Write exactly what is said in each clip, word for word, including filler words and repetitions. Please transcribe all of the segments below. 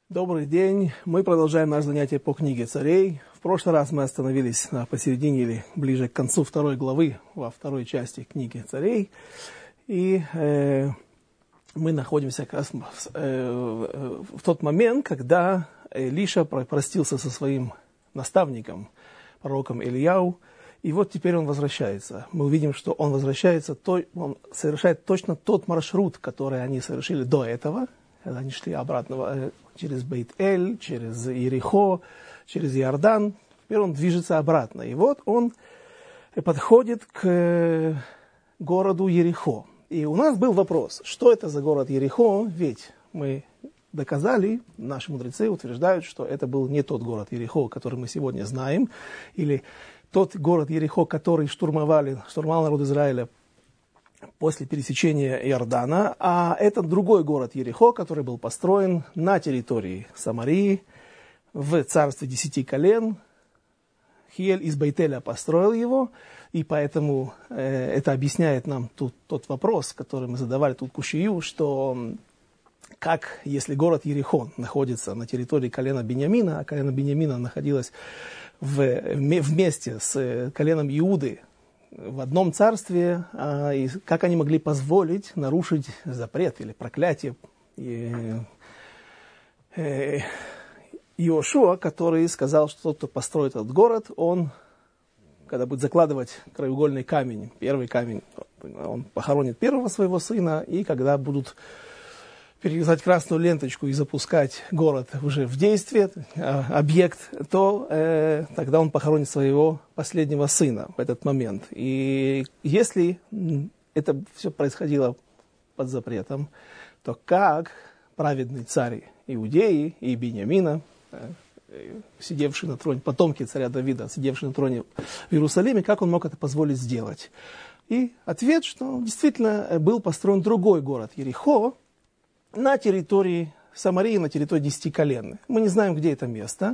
Добрый день. Мы продолжаем наше занятие по книге Царей. В прошлый раз мы остановились на посередине или ближе к концу второй главы, во второй части книги Царей. И э, мы находимся как раз, э, в тот момент, когда Илиша простился со своим наставником, пророком Ильяу. И вот теперь он возвращается. Мы увидим, что он возвращается, то, он совершает точно тот маршрут, который они совершили до этого, когда они шли обратно через Бейт-Эль, через Иерихо, через Иордан. Теперь он движется обратно. И вот он подходит к городу Иерихо. И у нас был вопрос, что это за город Иерихо? Ведь мы доказали, наши мудрецы утверждают, что это был не тот город Иерихо, который мы сегодня знаем, или тот город Иерихо, который штурмовали, штурмовал народ Израиля после пересечения Иордана, а это другой город Иерихо, который был построен на территории Самарии, в царстве десяти колен. Хиель из Бейтеля построил его, и поэтому э, это объясняет нам тут тот вопрос, который мы задавали тут Кушию, что как, если город Иерихон находится на территории колена Биньямина, а колено Биньямина находилось в, вместе с коленом Иуды в одном царстве, а, и как они могли позволить нарушить запрет или проклятие Иошуа, который сказал, что тот, кто построит этот город, он, когда будет закладывать краеугольный камень, первый камень, он похоронит первого своего сына, и когда будут перевязать красную ленточку и запускать город уже в действие, объект, то э, тогда он похоронит своего последнего сына в этот момент. И если это все происходило под запретом, то как праведный царь Иудеи и Биньямина, э, сидевший на троне, потомки царя Давида, сидевший на троне в Иерусалиме, как он мог это позволить сделать? И ответ, что действительно был построен другой город Иерихо, на территории Самарии, на территории десяти колен. Мы не знаем, где это место.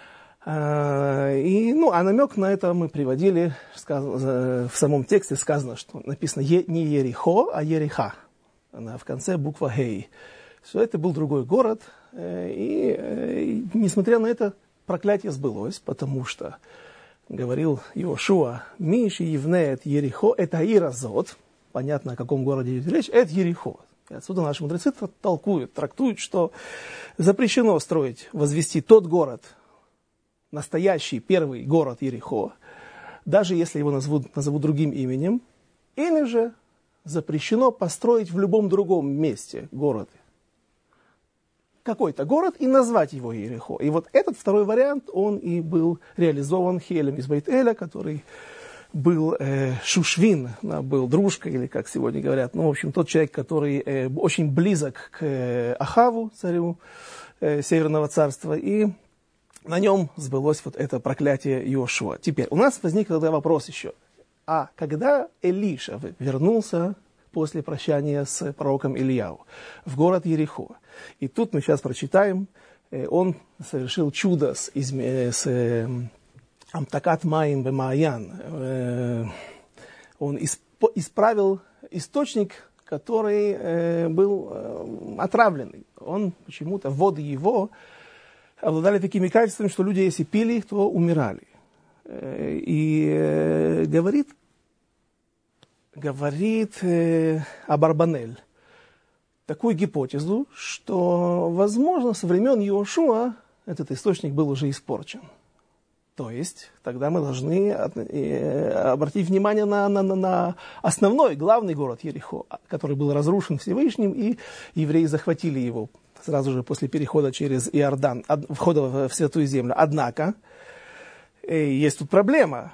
И, ну, а намек на это мы приводили, в самом тексте сказано, что написано не Иерихо, а Ериха. Она в конце буква Хей. Что это был другой город. И, и несмотря на это, проклятие сбылось, потому что говорил Иошуа, Миши Евнеет Ерихо, это Иразот. Понятно, о каком городе идет речь. Это Ерихо. И отсюда наши мудрецы толкуют, трактуют, что запрещено строить, возвести тот город, настоящий первый город Иерихо, даже если его назовут, назовут другим именем, или же запрещено построить в любом другом месте город, какой-то город, и назвать его Иерихо. И вот этот второй вариант, он и был реализован Хиелем из Бейт-Эля, который был э, Шушвин, был дружкой, или как сегодня говорят, ну, в общем, тот человек, который э, очень близок к э, Ахаву, царю э, Северного царства, и на нем сбылось вот это проклятие Иошуа. Теперь, у нас возник тогда вопрос еще, а когда Илиша вернулся после прощания с пророком Ильяу в город Иерихо, и тут мы сейчас прочитаем, э, он совершил чудо с, э, с э, Амтакат Маим Бемаян. Он исправил источник, который был отравленный. Он почему-то, воды его обладали такими качествами, что люди, если пили их, то умирали. И говорит, говорит Абарбанель такую гипотезу, что, возможно, со времен Иошуа этот источник был уже испорчен. То есть, тогда мы должны обратить внимание на, на, на основной, главный город Иерихо, который был разрушен Всевышним, и евреи захватили его сразу же после перехода через Иордан, входа в Святую Землю. Однако, есть тут проблема.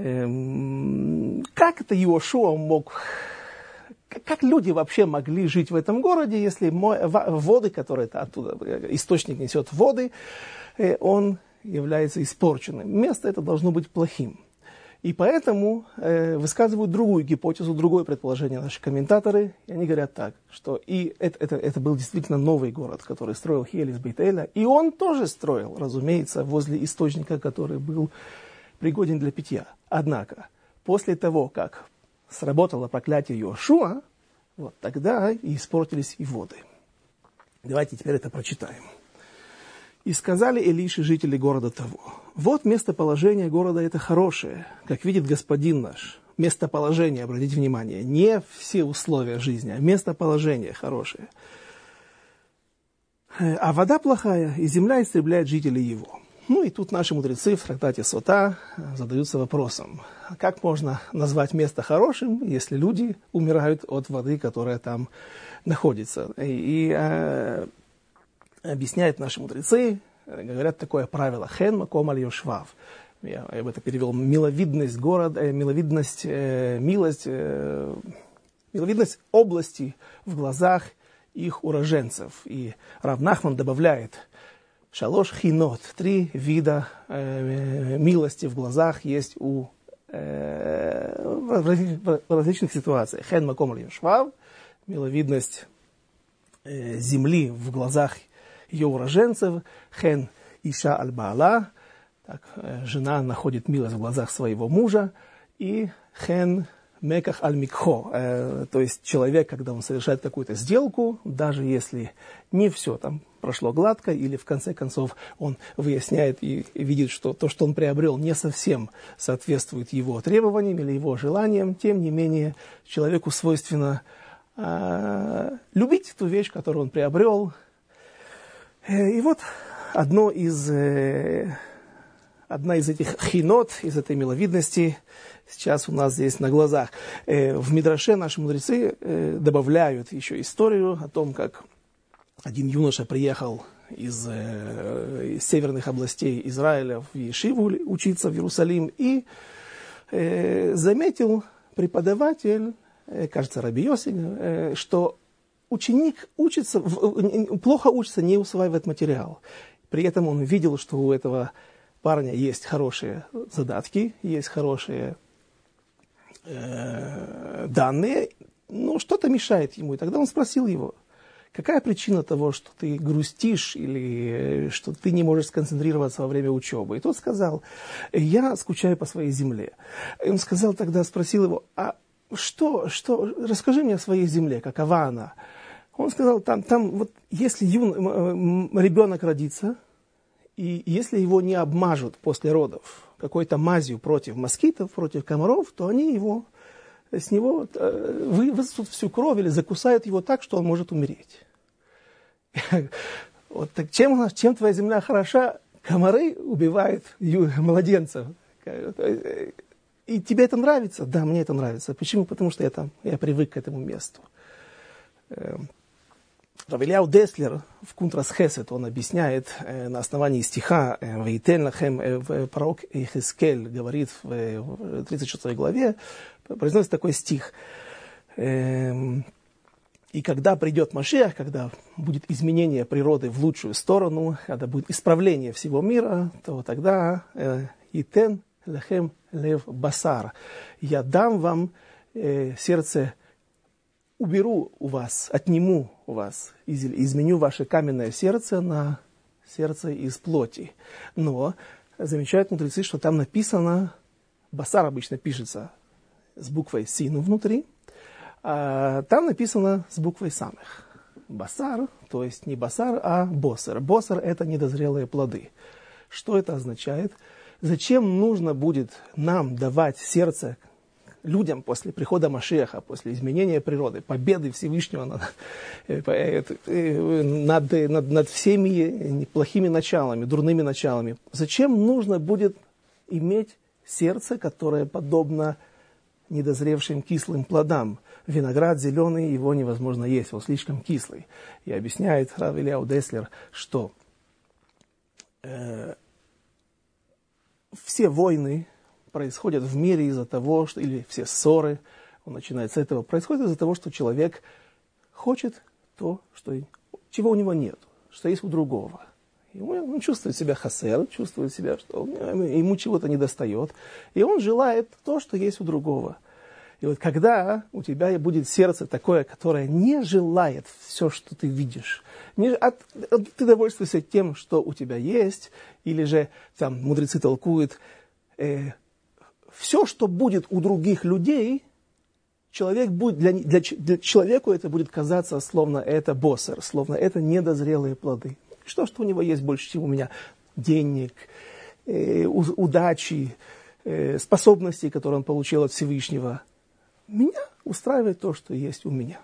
Как это Иошуа мог... Как люди вообще могли жить в этом городе, если воды, которые оттуда, источник несет воды, он является испорченным. Место это должно быть плохим. И поэтому э, высказывают другую гипотезу, другое предположение наши комментаторы. И они говорят так, что и это, это, это был действительно новый город, который строил Хиель из Бейт-Эля. И он тоже строил, разумеется, возле источника, который был пригоден для питья. Однако, после того, как сработало проклятие Иошуа, вот тогда и испортились и воды. Давайте теперь это прочитаем. И сказали Элише жители города того: вот местоположение города это хорошее, как видит господин наш. Местоположение, обратите внимание, не все условия жизни, а местоположение хорошее. А вода плохая, и земля истребляет жителей его. Ну и тут наши мудрецы в трактате Сота задаются вопросом: как можно назвать место хорошим, если люди умирают от воды, которая там находится? И, и а, объясняют наши мудрецы, говорят такое правило: хен маком аль йошвав. Я, я бы это перевел: миловидность города, э, миловидность, э, милость, э, миловидность области в глазах их уроженцев. И Рав Нахман добавляет: шалош хинот, три вида э, милости в глазах есть у э, в, в различных ситуациях. Хен маком аль йошвав, миловидность э, земли в глазах ее уроженцев. Хен иша аль баала, так, жена находит милость в глазах своего мужа. И хен меках аль микхо, э, то есть человек, когда он совершает какую-то сделку, даже если не все там прошло гладко, или в конце концов он выясняет и, и видит, что то, что он приобрел, не совсем соответствует его требованиям или его желаниям, тем не менее человеку свойственно э, любить ту вещь, которую он приобрел. Э, и вот одно из... Э, Одна из этих хинот, из этой миловидности, сейчас у нас здесь на глазах. В Мидраше наши мудрецы добавляют еще историю о том, как один юноша приехал из, из северных областей Израиля в Ешиву учиться в Иерусалим, и заметил преподаватель, кажется, Раби Йоси, что ученик учится, плохо учится, не усваивает материал. При этом он видел, что у этого парня есть хорошие задатки, есть хорошие э, данные, но что-то мешает ему. И тогда он спросил его: какая причина того, что ты грустишь или что ты не можешь сконцентрироваться во время учебы? И тот сказал: я скучаю по своей земле. И он сказал тогда, спросил его: а что, что, расскажи мне о своей земле, какова она? Он сказал: там, там вот если юн, ребенок родится, и если его не обмажут после родов какой-то мазью против москитов, против комаров, то они его, с него высосут всю кровь или закусают его так, что он может умереть. Вот так чем, чем твоя земля хороша? Комары убивают младенцев. И тебе это нравится? Да, мне это нравится. Почему? Потому что я там, я привык к этому месту. Рав Элияу Деслер в Кунтрас Хесед, он объясняет э, на основании стиха «Вейтен лахем», э, пророк Ихескель говорит в тридцать шестой главе, произносит такой стих: э, «И когда придет Машиах, когда будет изменение природы в лучшую сторону, когда будет исправление всего мира, то тогда «Итен лахем лев басар», я дам вам э, сердце, уберу у вас, отниму у вас, изменю ваше каменное сердце на сердце из плоти». Но замечают мудрецы, что там написано, басар обычно пишется с буквой сину внутри, а там написано с буквой самых. Басар, то есть не басар, а босар. Босар – это недозрелые плоды. Что это означает? Зачем нужно будет нам давать сердце людям после прихода Машиаха, после изменения природы, победы Всевышнего над, над, над, над всеми плохими началами, дурными началами? Зачем нужно будет иметь сердце, которое подобно недозревшим кислым плодам? Виноград зеленый, его невозможно есть, он слишком кислый. И объясняет Рав Элияу Деслер, что э, все войны происходят в мире из-за того, что, или все ссоры, он начинает с этого, происходит из-за того, что человек хочет то, что, чего у него нет, что есть у другого. И он, он чувствует себя хасер, чувствует себя, что он, ему чего-то недостает, и он желает то, что есть у другого. И вот когда у тебя будет сердце такое, которое не желает все, что ты видишь, не, а, а, ты довольствуешься тем, что у тебя есть, или же там мудрецы толкуют, э, все, что будет у других людей, человек будет, для, для, для человеку это будет казаться, словно это босер, словно это недозрелые плоды. Что, что у него есть больше, чем у меня? Денег, э, удачи, э, способностей, которые он получил от Всевышнего. Меня устраивает то, что есть у меня.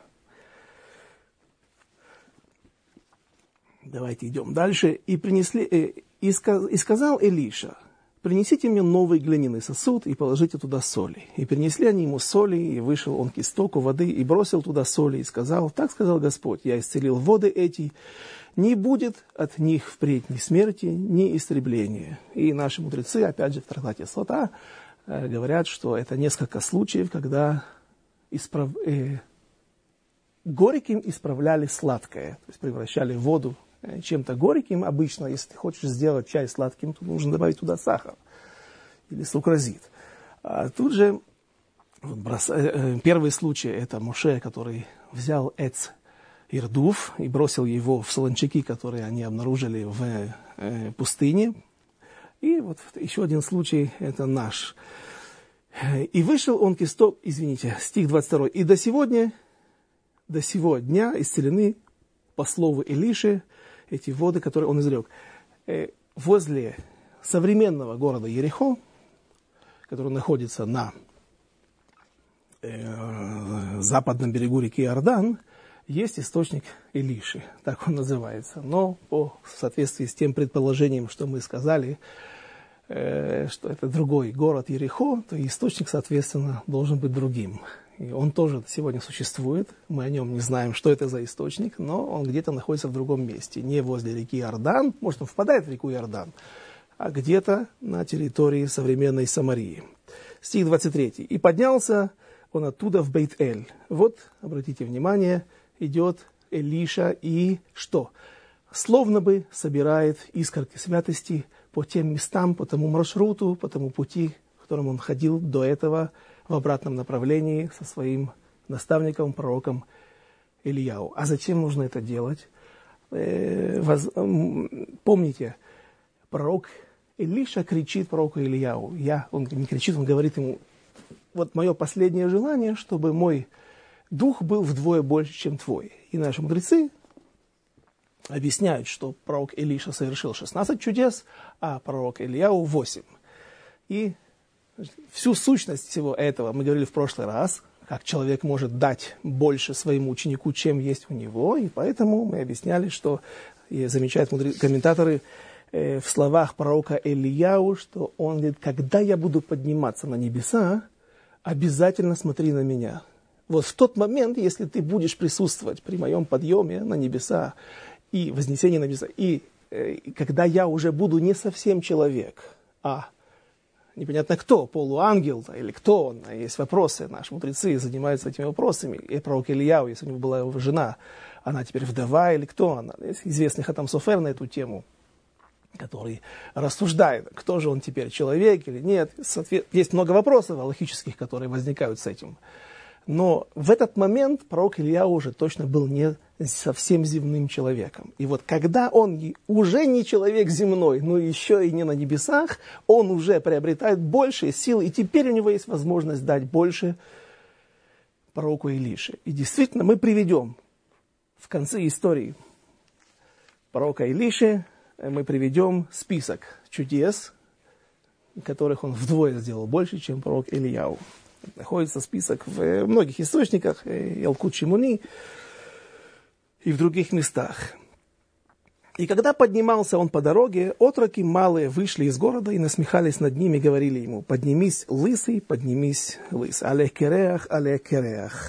Давайте идем дальше. И, принесли, э, и, сказ, и сказал Элиша: принесите мне новый глиняный сосуд и положите туда соли. И принесли они ему соли, и вышел он к истоку воды, и бросил туда соли, и сказал: так сказал Господь, я исцелил воды эти, не будет от них впредь ни смерти, ни истребления. И наши мудрецы, опять же, в трактате Сота, э, говорят, что это несколько случаев, когда исправ... э, горьким исправляли сладкое, то есть превращали воду чем-то горьким. Обычно, если ты хочешь сделать чай сладким, то нужно добавить туда сахар или сукразит. А тут же брос... первый случай — это Моше, который взял эц ирдуф и бросил его в солончаки, которые они обнаружили в э, пустыне. И вот еще один случай — это наш. И вышел он к истоку, извините, стих двадцать два. И до сегодня, до сего дня исцелены по слову Элиши эти воды, которые он изрек. Возле современного города Ерихо, который находится на э, западном берегу реки Иордан, есть источник Элиши, так он называется. Но по в соответствии с тем предположением, что мы сказали, э, что это другой город Ерихо, то источник, соответственно, должен быть другим. И он тоже сегодня существует, мы о нем не знаем, что это за источник, но он где-то находится в другом месте, не возле реки Иордан, может, он впадает в реку Иордан, а где-то на территории современной Самарии. Стих двадцать три. «И поднялся он оттуда в Бейт-Эль». Вот, обратите внимание, идет Элиша и что? Словно бы собирает искорки святости по тем местам, по тому маршруту, по тому пути, которым он ходил до этого, в обратном направлении со своим наставником, пророком Ильяу. А зачем нужно это делать? Э, воз, помните, пророк Элиша кричит пророку Ильяу. Я, он не кричит, он говорит ему: вот мое последнее желание, чтобы мой дух был вдвое больше, чем твой. И наши мудрецы объясняют, что пророк Элиша совершил шестнадцать чудес, а пророк Ильяу восемь. И всю сущность всего этого мы говорили в прошлый раз, как человек может дать больше своему ученику, чем есть у него, и поэтому мы объясняли, что, и замечают мудрые комментаторы, э, в словах пророка Элияу, что он говорит: когда я буду подниматься на небеса, обязательно смотри на меня. Вот в тот момент, если ты будешь присутствовать при моем подъеме на небеса и вознесении на небеса, и э, когда я уже буду не совсем человек, а непонятно кто, полуангел или кто он. Есть вопросы, наши мудрецы занимаются этими вопросами. И пророк Ильяу, если у него была его жена, она теперь вдова или кто она. Есть известный Хатам Софер на эту тему, который рассуждает, кто же он теперь, человек или нет. Есть много вопросов аллахических, которые возникают с этим. Но в этот момент пророк Илья уже точно был не совсем земным человеком. И вот когда он уже не человек земной, но еще и не на небесах, он уже приобретает большие силы, и теперь у него есть возможность дать больше пророку Илише. И действительно, мы приведем в конце истории пророка Илиши, мы приведем список чудес, которых он вдвое сделал больше, чем пророк Ильяу. Находится список в многих источниках, Ялкут Шимони и в других местах. И когда поднимался он по дороге, отроки малые вышли из города и насмехались над ним и говорили ему: поднимись, лысый, поднимись, лысый. Але кереах, але кереах.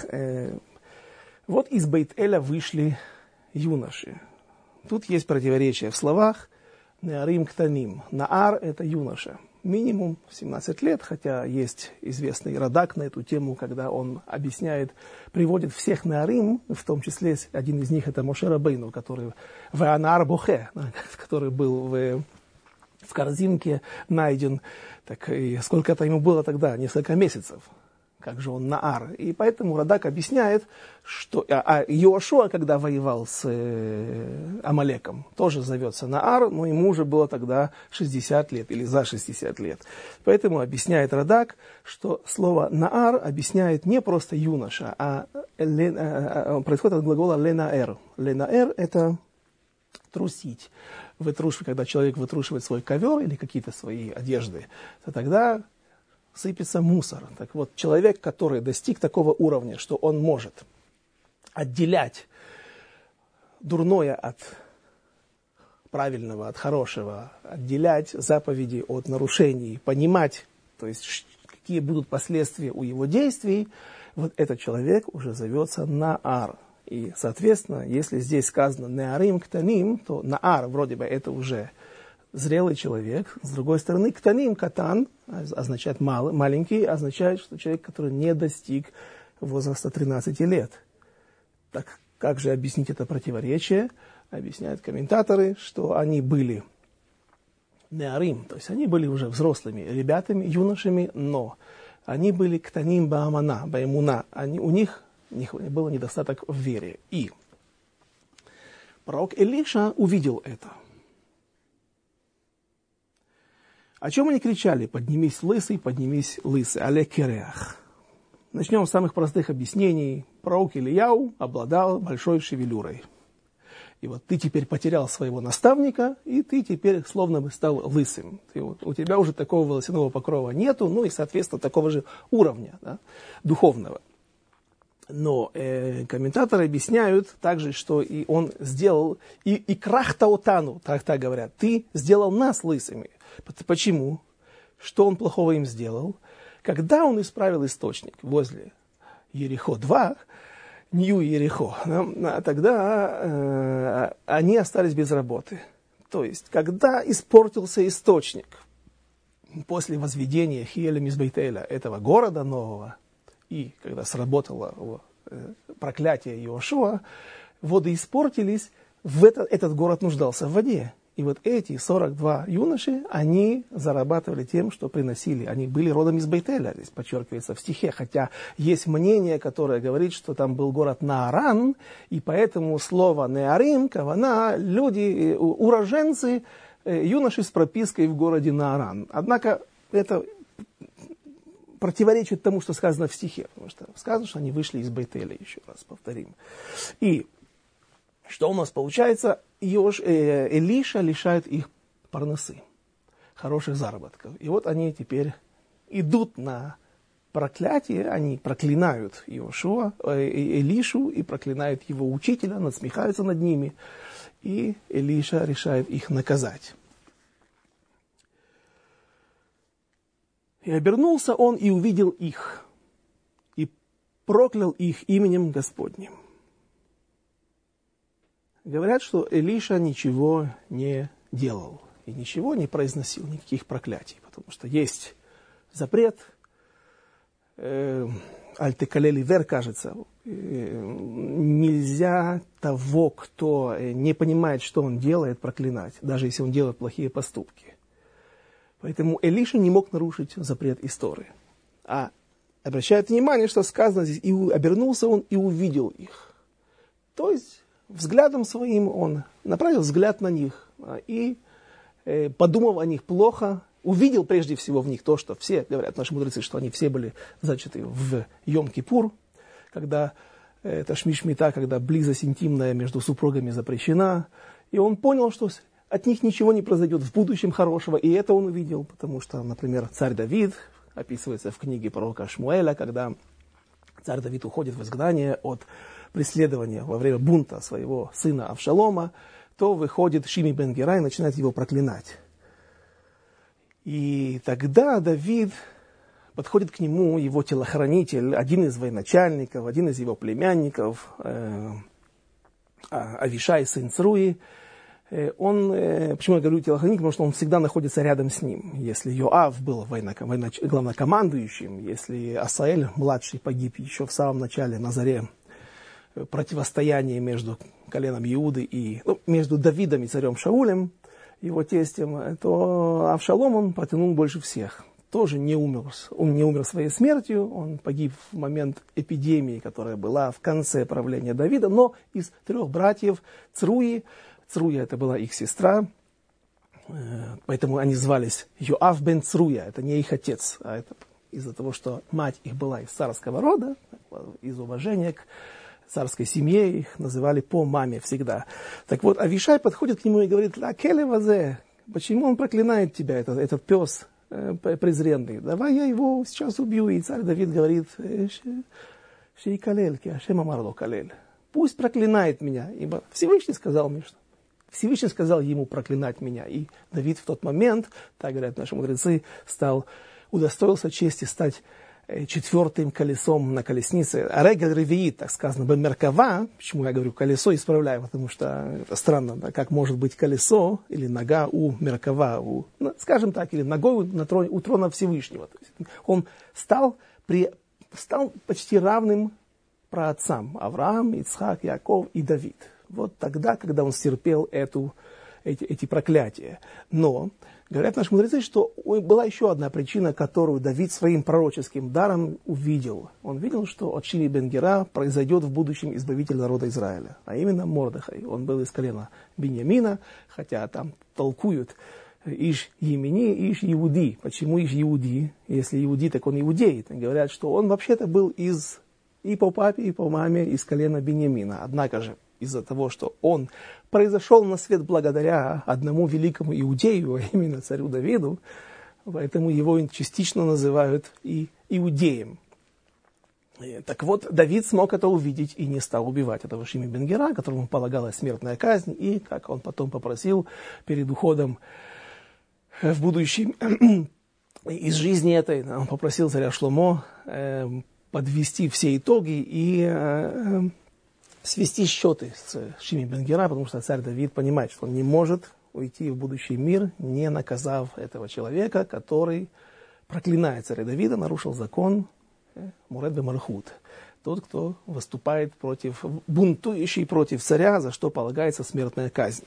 Вот из Бейт-Эля вышли юноши. Тут есть противоречие в словах. Неарим ктаним. Наар – это юноша. Минимум семнадцать лет, хотя есть известный радак на эту тему, когда он объясняет, приводит всех неарим, в том числе один из них это Моше Рабейну, который в Анаар Бохе, который был в, в корзинке найден. Так и сколько-то ему было тогда, несколько месяцев. Как же он Наар. И поэтому радак объясняет, что... А Йошуа, когда воевал с э, Амалеком, тоже зовется Наар, но ему уже было тогда шестьдесят лет или за шестьдесят лет. Поэтому объясняет радак, что слово Наар объясняет не просто юноша, а лен, э, происходит от глагола ленаэр. Ленаэр – это трусить, вытрушивать, когда человек вытрушивает свой ковер или какие-то свои одежды, то тогда сыпется мусор. Так вот, человек, который достиг такого уровня, что он может отделять дурное от правильного, от хорошего, отделять заповеди от нарушений, понимать, то есть какие будут последствия у его действий, вот этот человек уже зовется Наар. И, соответственно, если здесь сказано Неарим Ктаним, то Наар вроде бы это уже зрелый человек. С другой стороны, Ктаним, Катан, означает малый, маленький, означает, что человек, который не достиг возраста тринадцати лет. Так как же объяснить это противоречие? Объясняют комментаторы, что они были Неарим, то есть они были уже взрослыми ребятами, юношами, но они были Ктаним Баамана, Баэмуна. Они, у них был недостаток в вере. И пророк Элиша увидел это. О чем они кричали? Поднимись, лысый, поднимись, лысый. Але кереах. Начнем с самых простых объяснений. Пророк Ильяу обладал большой шевелюрой. И вот ты теперь потерял своего наставника, и ты теперь словно бы стал лысым. Ты, вот, у тебя уже такого волосяного покрова нету, ну и, соответственно, такого же уровня, да, духовного. Но э, комментаторы объясняют также, что и он сделал, и, и крахтаутану, так, так говорят, ты сделал нас лысыми. Почему? Что он плохого им сделал? Когда он исправил источник возле Ерихо два, Нью Ерихо, да, тогда э, они остались без работы. То есть, когда испортился источник после возведения Хиэля Мизбейтеля, этого города нового, и когда сработало э, проклятие Иошуа, воды испортились, в это, этот город нуждался в воде. И вот эти сорок два юноши, они зарабатывали тем, что приносили. Они были родом из Бейтеля, здесь подчеркивается в стихе. Хотя есть мнение, которое говорит, что там был город Нааран, и поэтому слово Неарим, кавана, люди, уроженцы, юноши с пропиской в городе Нааран. Однако это противоречит тому, что сказано в стихе. Потому что сказано, что они вышли из Бейтеля, еще раз повторим. И что у нас получается? Иош, э, Элиша лишает их парносы, хороших заработков. И вот они теперь идут на проклятие, они проклинают Иошуа, э, Элишу и проклинают его учителя, насмехаются над ними. И Элиша решает их наказать. И обернулся он и увидел их, и проклял их именем Господним. Говорят, что Элиша ничего не делал и ничего не произносил, никаких проклятий, потому что есть запрет, э, аль-текалели вер, кажется, э, нельзя того, кто не понимает, что он делает, проклинать, даже если он делает плохие поступки. Поэтому Элиша не мог нарушить запрет истории. А обращает внимание, что сказано здесь, и обернулся он и увидел их. То есть взглядом своим он направил взгляд на них и, э, подумав о них плохо, увидел прежде всего в них то, что все, говорят наши мудрецы, что они все были зачаты в Йом-Кипур, когда э, это шмиш-мита, когда близость интимная между супругами запрещена. И он понял, что от них ничего не произойдет в будущем хорошего, и это он увидел, потому что, например, царь Давид, описывается в книге пророка Шмуэля, когда царь Давид уходит в изгнание от преследования во время бунта своего сына Авшалома, то выходит Шими бен Гера и начинает его проклинать. И тогда Давид подходит к нему, его телохранитель, один из военачальников, один из его племянников, э, Авишай, сын Цруи. Э, он, э, почему я говорю телохранитель, потому что он всегда находится рядом с ним. Если Йоав был военач... военач... главнокомандующим, если Асаэль, младший, погиб еще в самом начале, на заре противостояние между коленом Иуды и ну, между Давидом и царем Шаулем, его тестем, то Авшалом он протянул больше всех. Тоже не умер, он не умер своей смертью, он погиб в момент эпидемии, которая была в конце правления Давида, но из трех братьев Цруи, Цруя это была их сестра, поэтому они звались Йоав бен Цруя, это не их отец, а это из-за того, что мать их была из царского рода, из уважения к царской семье, их называли по маме всегда. Так вот, Авишай подходит к нему и говорит: «Ла келе вазе, почему он проклинает тебя, этот, этот пес э, презренный? Давай я его сейчас убью». И царь Давид говорит: «Шей калель, ки Ашем амарло калель». Пусть проклинает меня, ибо Всевышний сказал мне, что Всевышний сказал ему проклинать меня. И Давид в тот момент, так говорят наши мудрецы, стал, удостоился чести стать четвертым колесом на колеснице. Регель ревиит, так сказано, бемеркава. Почему я говорю колесо, исправляю, потому что это странно, да, как может быть колесо или нога у меркава, у, ну, скажем так, или ногой на троне, у трона Всевышнего. То есть он стал, при, стал почти равным праотцам: Авраам, Ицхак, Яков и Давид. Вот тогда, когда он стерпел эту, эти, эти проклятия. Но говорят наши мудрецы, что была еще одна причина, которую Давид своим пророческим даром увидел. Он видел, что от Шими бен Гера произойдет в будущем избавитель народа Израиля, а именно Мордехай. Он был из колена Биньямина, хотя там толкуют Иш Йемини, Иш Иуди. Почему Иш Иуди? Если Иуди, так он иудей. Говорят, что он вообще-то был из, и по папе, и по маме из колена Биньямина. Однако же, из-за того, что он произошел на свет благодаря одному великому иудею, а именно царю Давиду, поэтому его частично называют и иудеем. И, так вот, Давид смог это увидеть и не стал убивать этого Шими бен Гера, которому полагалась смертная казнь, и, как он потом попросил перед уходом в будущем из жизни этой, он попросил царя Шломо э, подвести все итоги и э, свести счеты с Шими бен Гера, потому что царь Давид понимает, что он не может уйти в будущий мир, не наказав этого человека, который, проклиная царя Давида, нарушил закон Муред бе-Малхут. Тот, кто выступает против, бунтующий против царя, за что полагается смертная казнь.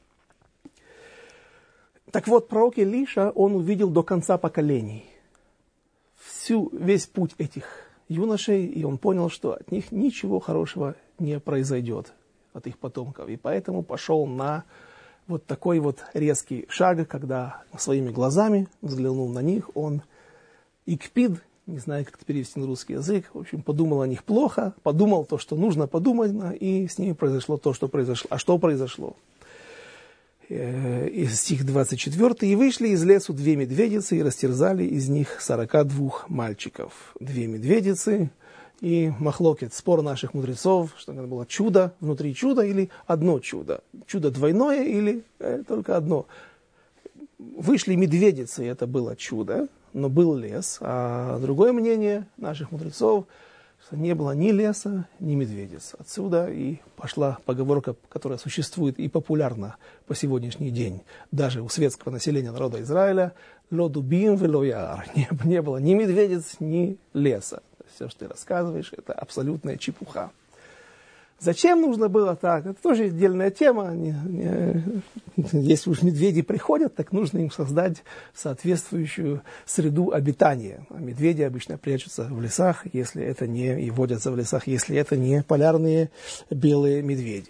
Так вот, пророк Илиша, он увидел до конца поколений всю, весь путь этих юношей, и он понял, что от них ничего хорошего не произойдет, от их потомков. И поэтому пошел на вот такой вот резкий шаг, когда своими глазами взглянул на них, он икпид, не знаю, как это перевести на русский язык, в общем, подумал о них плохо, подумал то, что нужно подумать, и с ними произошло то, что произошло. А что произошло? И стих двадцать четвёртый. «И вышли из лесу две медведицы, и растерзали из них сорока двух мальчиков». Две медведицы и махлокет, спор наших мудрецов, что это было чудо, внутри чуда или одно чудо. Чудо двойное или э, только одно. Вышли медведицы, и это было чудо, но был лес. А другое мнение наших мудрецов, что не было ни леса, ни медведиц. Отсюда и пошла поговорка, которая существует и популярна по сегодняшний день, даже у светского населения народа Израиля: «Ло дубим вело яар». Не, не было ни медведиц, ни леса. Все, что ты рассказываешь, это абсолютная чепуха. Зачем нужно было так? Это тоже отдельная тема. Не, не, если уж медведи приходят, так нужно им создать соответствующую среду обитания. А медведи обычно прячутся в лесах, если это не, и водятся в лесах, если это не полярные белые медведи.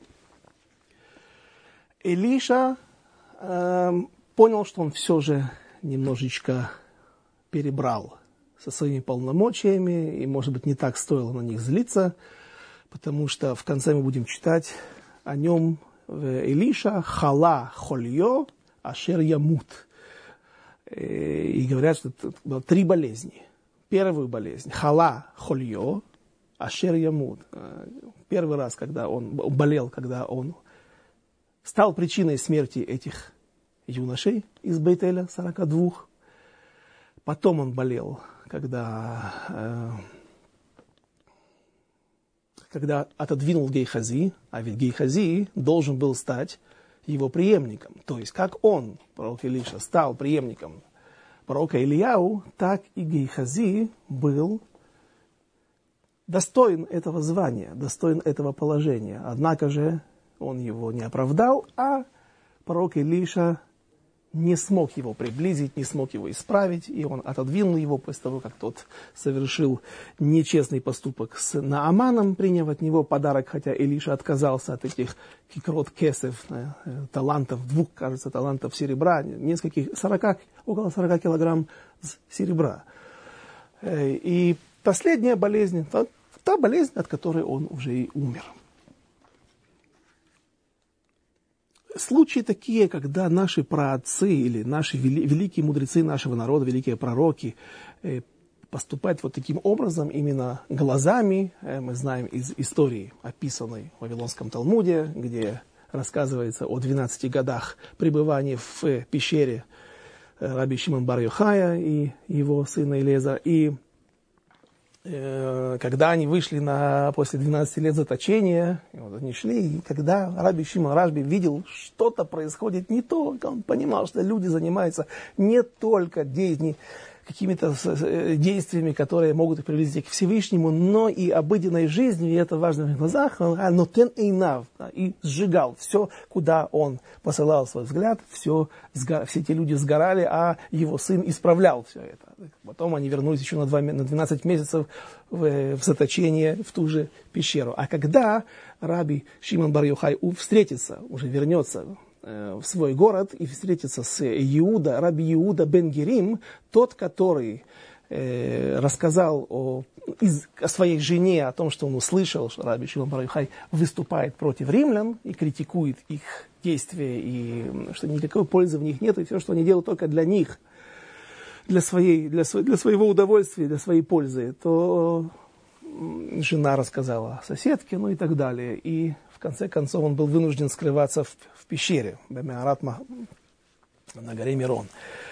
Илиша э, понял, что он все же немножечко перебрал со своими полномочиями, и, может быть, не так стоило на них злиться, потому что в конце мы будем читать о нем в Илиша: «Хала хольё ашер ямут». И говорят, что это было три болезни. Первую болезнь — хала хольё ашер ямут. Первый раз, когда он болел, когда он стал причиной смерти этих юношей из Бейтеля, сорока двух. Потом он болел, когда... когда отодвинул Гейхази, а ведь Гейхази должен был стать его преемником. То есть, как он, пророк Илиша, стал преемником пророка Ильяу, так и Гейхази был достоин этого звания, достоин этого положения. Однако же он его не оправдал, а пророк Илиша не смог его приблизить, не смог его исправить, и он отодвинул его после того, как тот совершил нечестный поступок с Нааманом, приняв от него подарок, хотя Илиша отказался от этих кикрот кесев, талантов, двух, кажется, талантов серебра, нескольких, сорока, около сорока килограмм серебра. И последняя болезнь, та болезнь, от которой он уже и умер. Случаи такие, когда наши праотцы или наши вели, великие мудрецы нашего народа, великие пророки э, поступают вот таким образом, именно глазами, э, мы знаем из истории, описанной в Вавилонском Талмуде, где рассказывается о двенадцати годах пребывания в пещере э, раби Шимон бар Йохая и его сына Элиэзера. И когда они вышли на, после двенадцати лет заточения, вот они шли, и когда раби Шимон Рашби видел, что-то происходит не то, он понимал, что люди занимаются не только действиями, какими-то действиями, которые могут их приблизить к Всевышнему, но и обыденной жизнью, и это важно в их глазах, он нотен эйнав, и сжигал все, куда он посылал свой взгляд, все, все эти люди сгорали, а его сын исправлял все это. Потом они вернулись еще на, два, на двенадцать месяцев в, в заточение в ту же пещеру. А когда раби Шимон бар Йохай встретится, уже вернется в свой город и встретится с Иуда, раби Иуда бен Герим, тот, который э, рассказал о, из, о своей жене, о том, что он услышал, что раби Шимон бар Йохай выступает против римлян и критикует их действия, и что никакой пользы в них нет, и все, что они делают, только для них, для, своей, для, для своего удовольствия, для своей пользы, то жена рассказала соседке, ну и так далее. И в конце концов он был вынужден скрываться в, в пещере Бемеаратма на горе Мирон.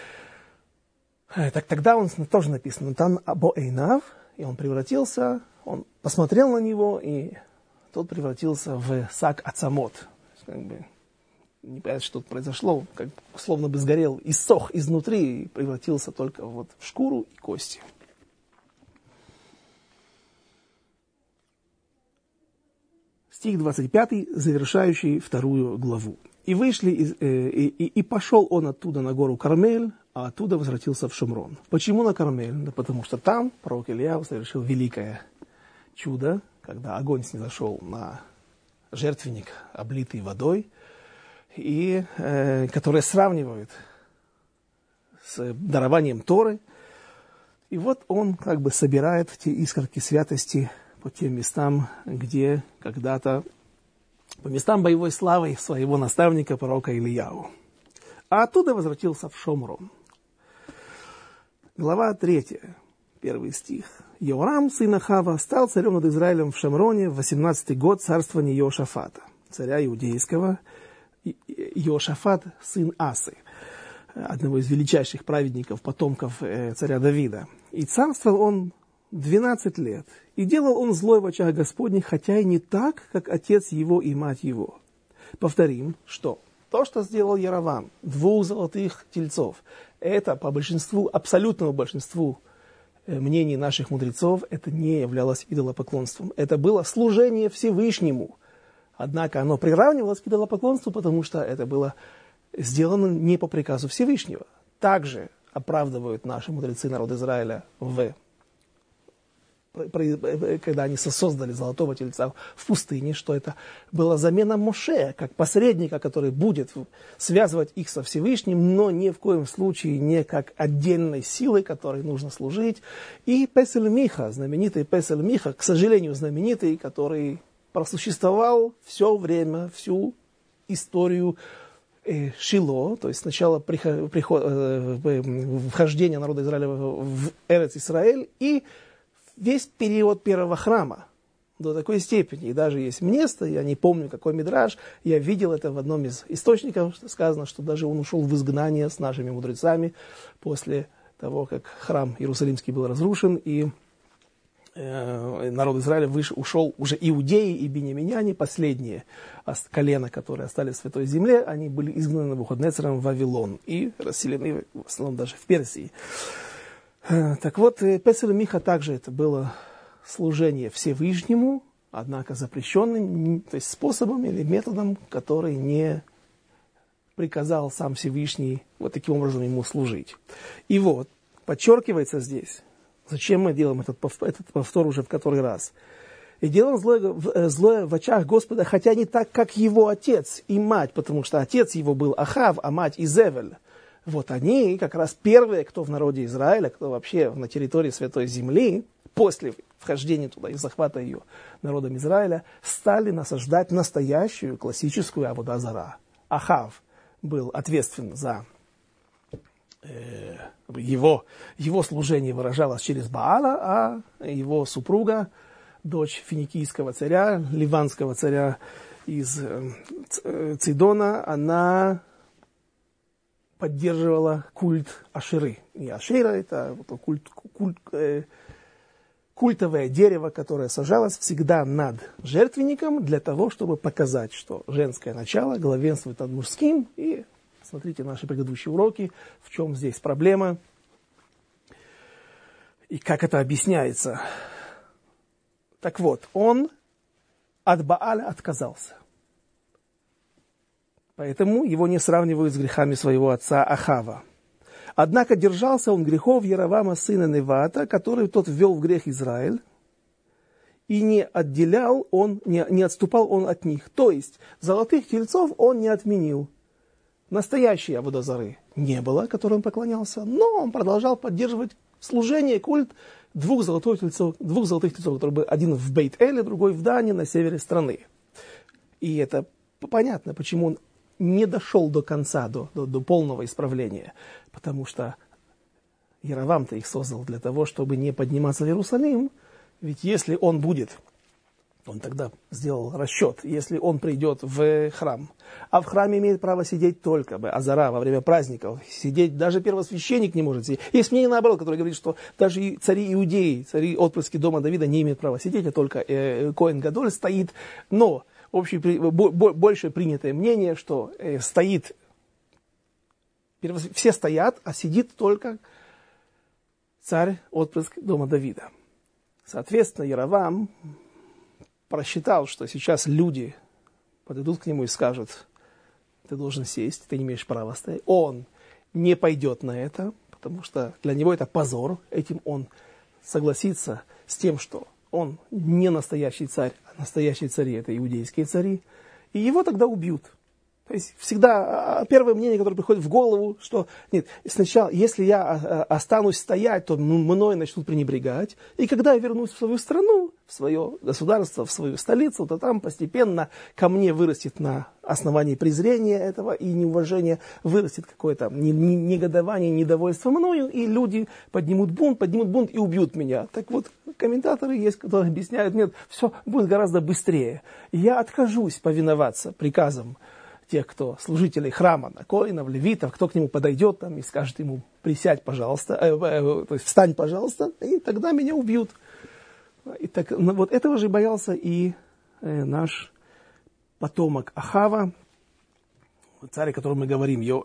Так тогда он тоже написано Тан Або Эйнав, и он превратился, он посмотрел на него, и тот превратился в сак ацамот. Как бы непонятно, что тут произошло, как словно бы сгорел, иссох изнутри и превратился только вот в шкуру и кости. Стих двадцать пятый, завершающий вторую главу. «И вышли, из, э, и, и, и пошел он оттуда на гору Кармель, а оттуда возвратился в Шумрон». Почему на Кармель? Да потому что там пророк Ильяу совершил великое чудо, когда огонь снизошел на жертвенник, облитый водой, и э, которое сравнивают с дарованием Торы. И вот он как бы собирает те искорки святости по тем местам, где когда-то, по местам боевой славы своего наставника, пророка Ильяу. А оттуда возвратился в Шомрон. Глава третья, первый стих. «Йорам, сын Ахава, стал царем над Израилем в Шомроне в восемнадцатый год царствования Йошафата, царя иудейского. Йошафат, сын Асы, одного из величайших праведников, потомков царя Давида. И царствовал он двенадцать лет. И делал он злой в очах Господних, хотя и не так, как отец его и мать его». Повторим, что то, что сделал Яровам, двух золотых тельцов, это по большинству, абсолютному большинству мнений наших мудрецов, это не являлось идолопоклонством. Это было служение Всевышнему. Однако оно приравнивалось к идолопоклонству, потому что это было сделано не по приказу Всевышнего. Также оправдывают наши мудрецы народа Израиля в когда они создали золотого тельца в пустыне, что это была замена Моше, как посредника, который будет связывать их со Всевышним, но ни в коем случае не как отдельной силой, которой нужно служить. И Песель Миха, знаменитый Песель Миха, к сожалению, знаменитый, который просуществовал все время, всю историю э, Шило, то есть сначала приход, приход, э, вхождения народа Израиля в Эрец Исраэль и весь период первого храма до такой степени. И даже есть место, я не помню, какой мидраш, я видел это в одном из источников, что сказано, что даже он ушел в изгнание с нашими мудрецами после того, как храм Иерусалимский был разрушен, и э, народ Израиля выш, ушел, уже иудеи и беньяминяне, последние колена, которые остались в Святой Земле, они были изгнаны Навуходоносором в Вавилон и расселены в основном даже в Персии. Так вот, Песель Миха также это было служение Всевышнему, однако запрещенным, то есть способом или методом, который не приказал сам Всевышний вот таким образом ему служить. И вот, подчеркивается здесь, зачем мы делаем этот повтор, этот повтор уже в который раз. «И делал злое, злое в очах Господа, хотя не так, как его отец и мать, потому что отец его был Ахав, а мать Изевель». Вот они как раз первые, кто в народе Израиля, кто вообще на территории Святой Земли, после вхождения туда и захвата ее народом Израиля, стали насаждать настоящую классическую авода зара. Ахав был ответственен за э, его, его служение выражалось через Баала, а его супруга, дочь финикийского царя, ливанского царя из э, Цидона, она поддерживала культ Ашеры. И Ашера – это культ, культ, э, культовое дерево, которое сажалось всегда над жертвенником для того, чтобы показать, что женское начало главенствует над мужским. И смотрите наши предыдущие уроки, в чем здесь проблема и как это объясняется. Так вот, он от Бааля отказался. Поэтому его не сравнивают с грехами своего отца Ахава. Однако держался он грехов Яровама, сына Невата, который тот ввел в грех Израиль, и не отделял он, не, не отступал он от них. То есть золотых тельцов он не отменил. Настоящей авода зары не было, которой он поклонялся, но он продолжал поддерживать служение, культ двух золотых тельцов, двух золотых тельцов, которые были один в Бейт-Эле, другой в Дане, на севере страны. И это понятно, почему он не дошел до конца, до, до, до полного исправления, потому что Яровам-то их создал для того, чтобы не подниматься в Иерусалим, ведь если он будет, он тогда сделал расчет, если он придет в храм, а в храме имеет право сидеть только Азара во время праздников, сидеть даже первосвященник не может сидеть. Есть мнение наоборот, которое говорит, что даже и цари иудеи, цари отпрыски дома Давида не имеют права сидеть, а только э, Коэн Гадоль стоит, но Общее, больше принятое мнение, что э, стоит, все стоят, а сидит только царь, отпрыск дома Давида. Соответственно, Яровам просчитал, что сейчас люди подойдут к нему и скажут: ты должен сесть, ты не имеешь права стоять. Он не пойдет на это, потому что для него это позор. Этим он согласится с тем, что он не настоящий царь, а настоящие цари – это иудейские цари. И его тогда убьют. То есть всегда первое мнение, которое приходит в голову, что нет, сначала, если я останусь стоять, то мной начнут пренебрегать. И когда я вернусь в свою страну, в свое государство, в свою столицу, то там постепенно ко мне вырастет на основании презрения этого и неуважения, вырастет какое-то негодование, недовольство мною, и люди поднимут бунт, поднимут бунт и убьют меня. Так вот, комментаторы есть, которые объясняют: нет, все будет гораздо быстрее. Я откажусь повиноваться приказам тех, кто служителей храма, на коинов, левитов, кто к нему подойдет там и скажет ему: присядь, пожалуйста, э, э, то есть встань, пожалуйста, и тогда меня убьют. И так, ну, вот этого же боялся и э, наш потомок Ахава, царь, о котором мы говорим. Йо...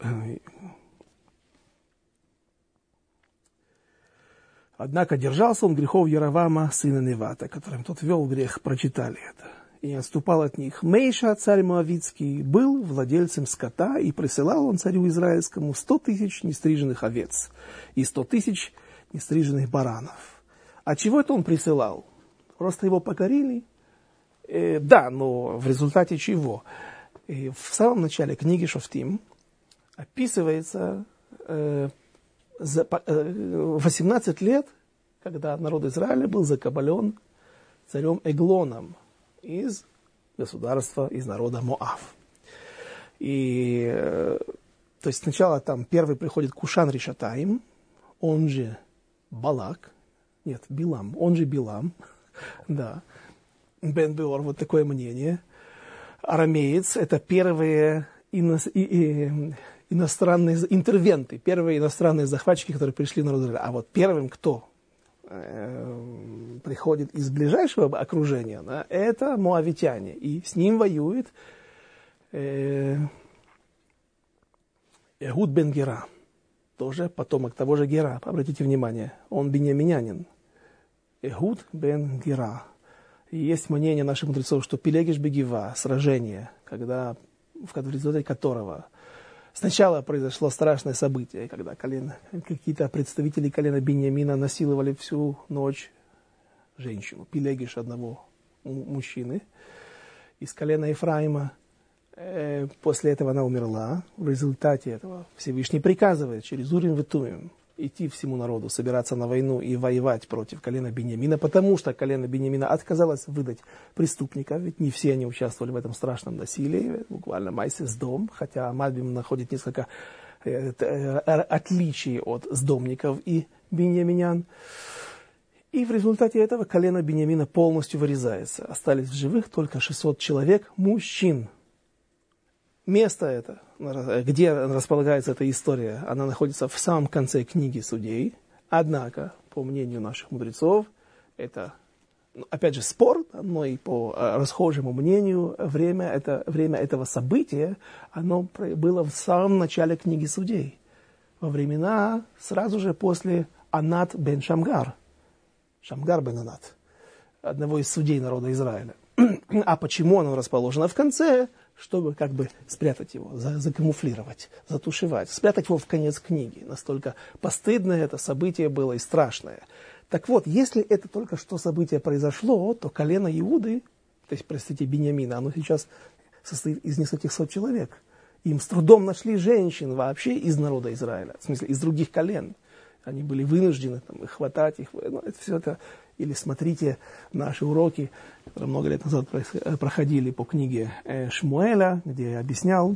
Однако держался он грехов Яровама, сына Невата, которым тот вел грех, прочитали это. И не отступал от них. Мейша, царь Моавицкий, был владельцем скота, и присылал он царю израильскому сто тысяч нестриженных овец и сто тысяч нестриженных баранов. А чего это он присылал? Просто его покорили? Э, да, но в результате чего? И в самом начале книги Шофтим описывается э, за, э, восемнадцать лет, когда народ Израиля был закабален царем Эглоном из государства, из народа Моав. И, э, то есть сначала там первый приходит Кушан Ришатаим, он же Балак, нет, Билам, он же Билам, да, Бен Беор, вот такое мнение. Арамеец – это первые ино- и, и, иностранные интервенты, первые иностранные захватчики, которые пришли на народ Израиля. А вот первым кто приходит из ближайшего окружения, да, это моавитяне. И с ним воюет э, Эхуд бен Гера, тоже потомок того же Гера. Обратите внимание, он беньяминянин. Эхуд бен Гера. И есть мнение наших мудрецов, что Пелегиш бегива, сражение, когда, в результате которого сначала произошло страшное событие, когда колено, какие-то представители колена Биньямина насиловали всю ночь женщину, Пелегиш одного мужчины из колена Ефраима. После этого она умерла. В результате этого Всевышний приказывает через Урим и Тумим идти всему народу, собираться на войну и воевать против колена Биньямина, потому что колено Биньямина отказалось выдать преступника, ведь не все они участвовали в этом страшном насилии, буквально майсе Сдом, хотя Мальбим находит несколько э, э, отличий от сдомников и биньяминян. И в результате этого колено Биньямина полностью вырезается. Остались в живых только шестьсот человек, мужчин. Место это, где располагается эта история, она находится в самом конце книги Судей. Однако, по мнению наших мудрецов, это, опять же, спор, но и по расхожему мнению, время, это, время этого события, оно было в самом начале книги Судей. Во времена, сразу же после Анат бен Шамгар. Шамгар бен Анат, одного из судей народа Израиля. А почему оно расположено в конце? Чтобы как бы спрятать его, закамуфлировать, затушевать, спрятать его в конец книги. Настолько постыдное это событие было и страшное. Так вот, если это только что событие произошло, то колено Иуды, то есть, простите, Биньямина, оно сейчас состоит из нескольких сот человек. Им с трудом нашли женщин вообще из народа Израиля, в смысле, из других колен. Они были вынуждены там, их хватать, их, ну, это все это. Или смотрите наши уроки, которые много лет назад проходили по книге Шмуэля, где я объяснял,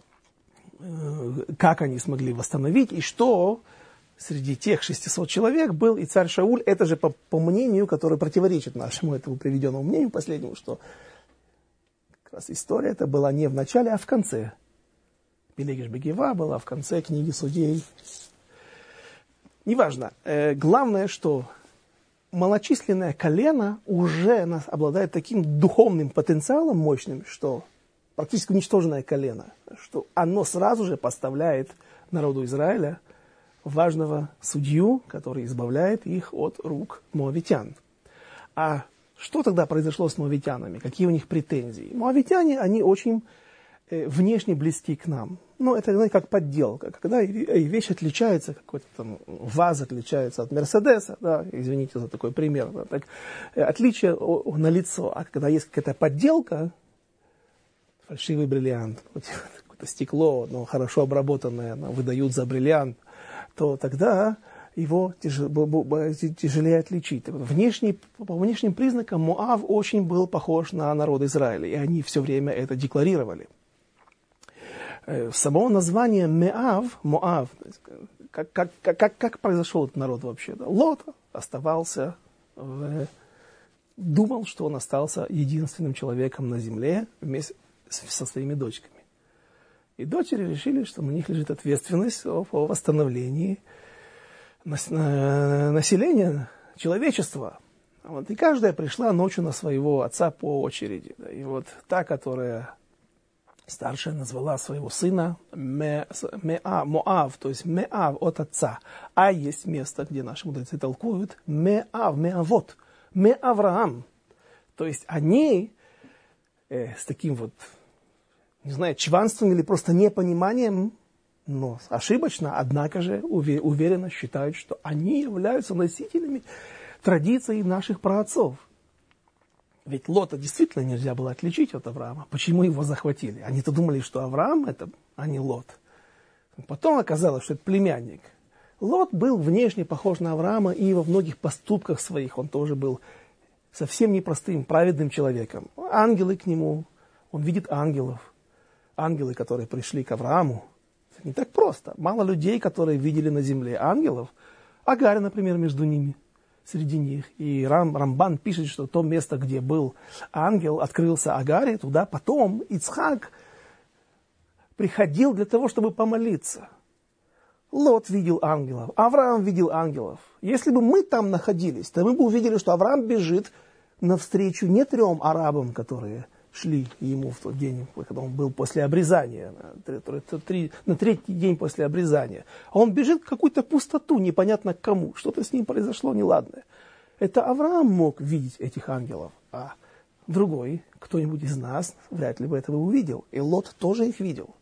как они смогли восстановить, и что среди тех шестисот человек был и царь Шауль. Это же по, по мнению, которое противоречит нашему этому приведенному мнению последнему, что как раз история это была не в начале, а в конце. Пелегеш Бегева была в конце книги Судей. Неважно. Главное, что малочисленное колено уже обладает таким духовным потенциалом мощным, что практически уничтоженное колено, что оно сразу же поставляет народу Израиля важного судью, который избавляет их от рук моавитян. А что тогда произошло с моавитянами? Какие у них претензии? Моавитяне, они очень э, внешне близки к нам. Ну, это, знаете, как подделка. Когда вещь отличается, какой-то там ВАЗ отличается от Мерседеса, да, извините за такой пример, да, так, отличие налицо. А когда есть какая-то подделка, фальшивый бриллиант, какое-то стекло, но хорошо обработанное, но выдают за бриллиант, то тогда его тяжелее отличить. Внешне, по внешним признакам Моав очень был похож на народ Израиля, и они все время это декларировали. Само название Меав, Моав, как, как, как, как произошел этот народ вообще? Лот оставался, в, думал, что он остался единственным человеком на земле вместе со своими дочками. И дочери решили, что на них лежит ответственность по восстановлении населения, человечества. Вот, и каждая пришла ночью на своего отца по очереди. Да, и вот та, которая старшая, назвала своего сына Ме, Меа, Моав, то есть Меав от отца. А есть место, где наши мудрецы толкуют Меав, Меавот, Меавраам. То есть они э, с таким вот, не знаю, чванством или просто непониманием, но ошибочно, однако же уверенно считают, что они являются носителями традиций наших праотцов. Ведь Лота действительно нельзя было отличить от Авраама. Почему его захватили? Они-то думали, что Авраам это, а не Лот. Потом оказалось, что это племянник. Лот был внешне похож на Авраама, и во многих поступках своих он тоже был совсем непростым, праведным человеком. Ангелы к нему, он видит ангелов. Ангелы, которые пришли к Аврааму. Это не так просто. Мало людей, которые видели на земле ангелов. Агарь, например, между ними. Среди них. И Рам, Рамбан пишет, что то место, где был ангел, открылся Агаре, туда потом Ицхак приходил для того, чтобы помолиться. Лот видел ангелов, Авраам видел ангелов. Если бы мы там находились, то мы бы увидели, что Авраам бежит навстречу не трем арабам, которые шли ему в тот день, когда он был после обрезания, на третий день после обрезания. А он бежит в какую-то пустоту, непонятно к кому. Что-то с ним произошло неладное. Это Авраам мог видеть этих ангелов, а другой, кто-нибудь из нас, вряд ли бы этого увидел. И Лот тоже их видел.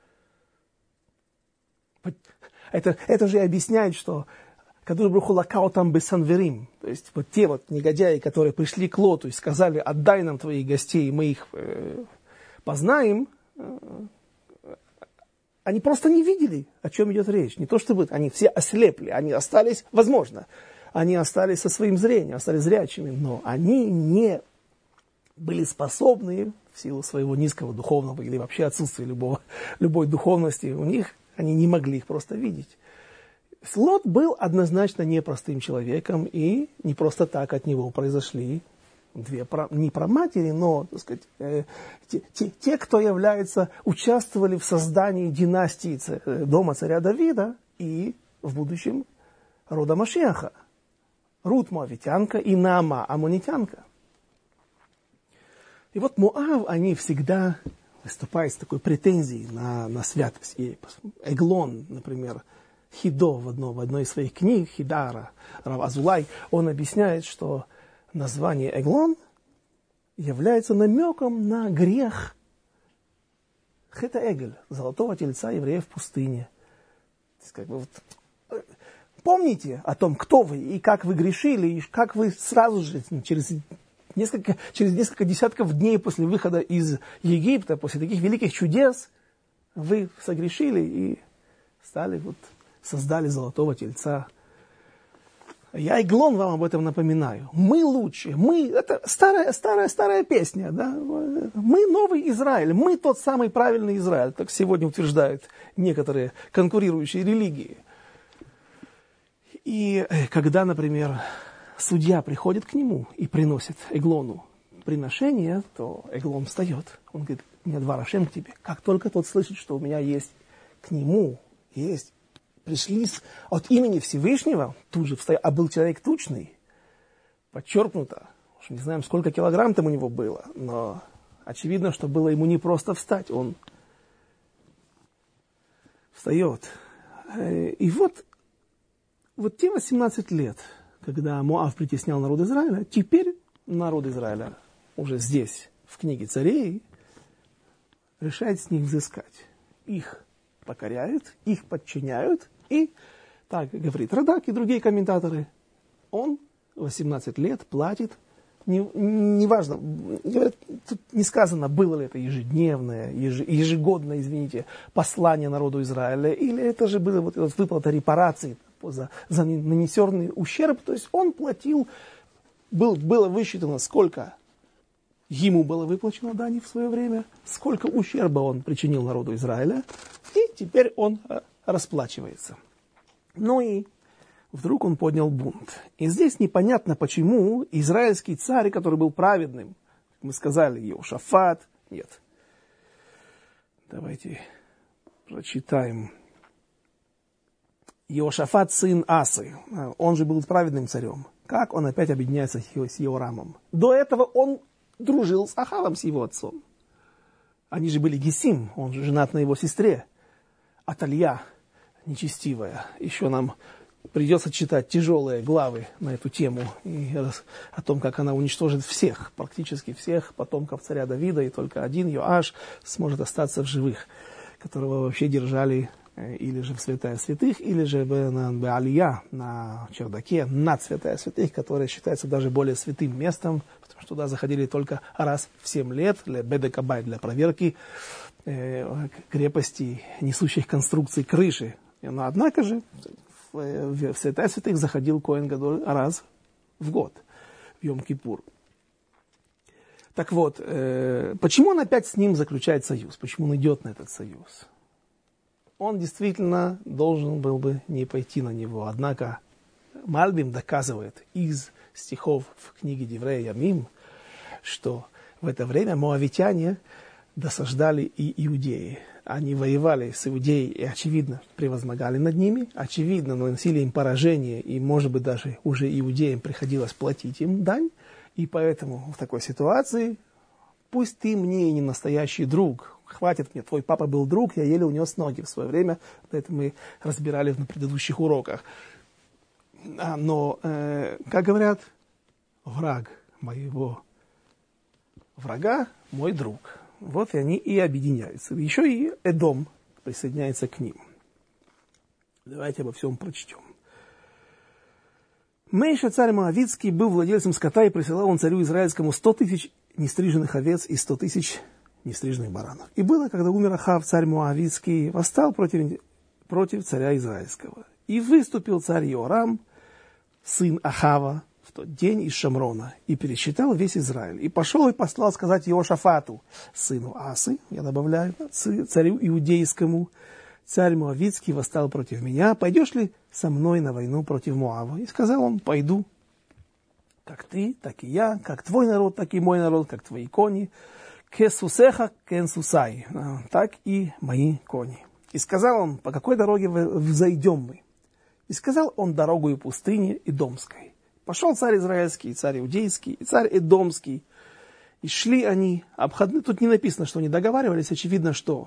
Это, это же объясняет, что Кадуш Барух Ху лакал там бесанверим, то есть вот те вот негодяи, которые пришли к Лоту и сказали: отдай нам твоих гостей, мы их э, познаем, э, они просто не видели, о чем идет речь. Не то чтобы они все ослепли, они остались, возможно, они остались со своим зрением, остались зрячими, но они не были способны в силу своего низкого духовного или вообще отсутствия любого, любой духовности у них, они не могли их просто видеть. Лот был однозначно непростым человеком, и не просто так от него произошли две, не праматери, но, так сказать, э, те, те, те, кто являются, участвовали в создании династии дома царя Давида и в будущем рода Машиаха. Рут моавитянка и Наама аммонитянка. И вот Моав, они всегда выступают с такой претензией на, на святость. И Эглон, например, Хидо в, одно, в одной из своих книг, Хидара, Рав Азулай, он объясняет, что название Эглон является намеком на грех Хета Эгель, золотого тельца евреев в пустыне. То есть, как бы, вот, помните о том, кто вы и как вы грешили, и как вы сразу же через несколько, через несколько десятков дней после выхода из Египта, после таких великих чудес, вы согрешили и стали, вот, создали золотого тельца. Я Эглон вам об этом напоминаю. Мы лучше, мы, это старая, старая, старая песня, да? Мы новый Израиль, мы тот самый правильный Израиль, так сегодня утверждают некоторые конкурирующие религии. И когда, например, судья приходит к нему и приносит Эглону приношение, то Эглон встает. Он говорит: "Мне два Рашем к тебе". Как только тот слышит, что у меня есть к нему, есть, пришли от имени Всевышнего, тут же встает, а был человек тучный, подчеркнуто, уж не знаем, сколько килограмм там у него было, но очевидно, что было ему не просто встать, он встает. И вот, вот те восемнадцать лет, когда Моав притеснял народ Израиля, теперь народ Израиля уже здесь, в книге Царей, решает с них взыскать. Их покоряют, их подчиняют, и, так говорит Радак и другие комментаторы, он восемнадцать лет платит, неважно, не, тут не сказано, было ли это ежедневное, ежегодное, извините, послание народу Израиля, или это же было вот, вот, выплата репараций за, за нанесенный ущерб, то есть он платил, был, было высчитано, сколько ему было выплачено дани в свое время, сколько ущерба он причинил народу Израиля, и теперь он расплачивается. Ну и вдруг он поднял бунт. И здесь непонятно, почему израильский царь, который был праведным, как мы сказали, Иошафат, нет. Давайте прочитаем. Иошафат, сын Асы, он же был праведным царем. Как он опять объединяется с Иорамом? До этого он дружил с Ахавом, с его отцом. Они же были Гесим, он же женат на его сестре. Аталья нечестивая. Еще нам придется читать тяжелые главы на эту тему и о том, как она уничтожит всех, практически всех потомков царя Давида, и только один Йоаш сможет остаться в живых, которого вообще держали или же в святая святых, или же на Беалия, на чердаке, над святая святых, которая считается даже более святым местом, потому что туда заходили только раз в семь лет, для бедекабай, для проверки э, крепости, несущих конструкций крыши. Но однако же в, в, в святая святых заходил Коэн Гадоль раз в год, в Йом-Кипур. Так вот, э, почему он опять с ним заключает союз? Почему он идет на этот союз? Он действительно должен был бы не пойти на него. Однако Мальбим доказывает из стихов в книге Деврея Ямим, что в это время моавитяне досаждали и иудеи. Они воевали с иудеей и, очевидно, превозмогали над ними, очевидно, наносили им поражение, и, может быть, даже уже иудеям приходилось платить им дань. И поэтому в такой ситуации, пусть ты мне и не настоящий друг, хватит мне, твой папа был друг, я еле унес ноги в свое время, это мы разбирали на предыдущих уроках. А, но, э, как говорят, враг моего врага мой друг. Вот и они и объединяются. Еще и Эдом присоединяется к ним. Давайте обо всем прочтем. Мейша, царь Моавитский, был владельцем скота, и присылал он царю израильскому сто тысяч нестриженных овец и сто тысяч нестриженных баранов. И было, когда умер Ахав, царь Моавицкий, восстал против, против царя Израильского. И выступил царь Йорам, сын Ахава, в тот день из Шамрона, и пересчитал весь Израиль. И пошел и послал сказать Иошафату, сыну Асы, я добавляю, царю иудейскому: царь Моавицкий восстал против меня, пойдешь ли со мной на войну против Моава? И сказал он: пойду. Как ты, так и я, как твой народ, так и мой народ, как твои кони. Кесусеха кенсусай, так и мои кони. И сказал он: по какой дороге взойдем мы? И сказал он: дорогою пустыни Эдомской. Пошел царь Израильский, и царь Иудейский, и царь Эдомский. И шли они обходные. Тут не написано, что они договаривались. Очевидно, что